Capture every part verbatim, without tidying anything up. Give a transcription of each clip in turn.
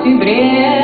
октябре.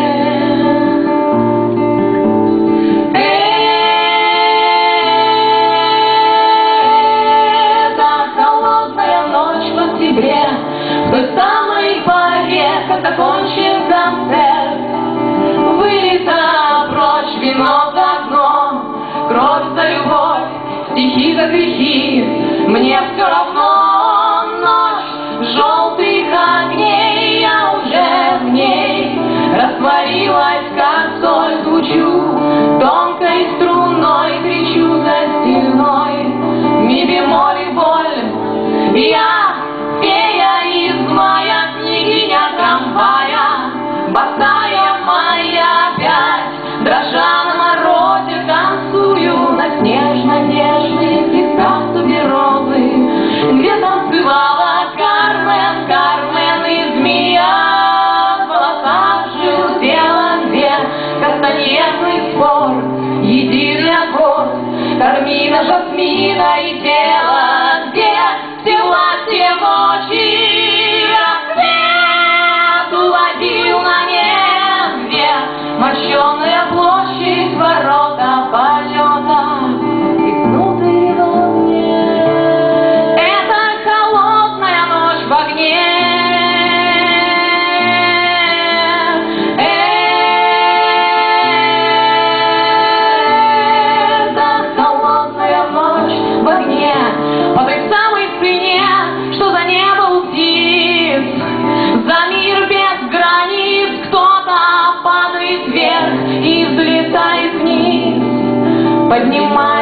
В той самой поре, как закончен концерт, вылито прочь вино за окном, кровь за любовь, стихи за грехи. Мне все равно, ночь желтых огней, я уже в ней растворилась, как соль, звучу тонкой струной, кричу за стильной ми бемоль и боль. Я босая моя опять, дрожа на морозе, танцую на снежно-нежных песках туберозы, где танцевала Кармен, Кармен и змея. В волосах желтела, где кастаньетный спор, единый аккорд кармина, жасмина и тело, где все власти ночи. Мощеная площадь, ворота полета и гнутый во мне. Это холодная ночь в огне. Это холодная ночь в огне, по той самой цене, что за небо птиц, за мир без границ. Кто-то падает вверх и взлетает вниз, поднимает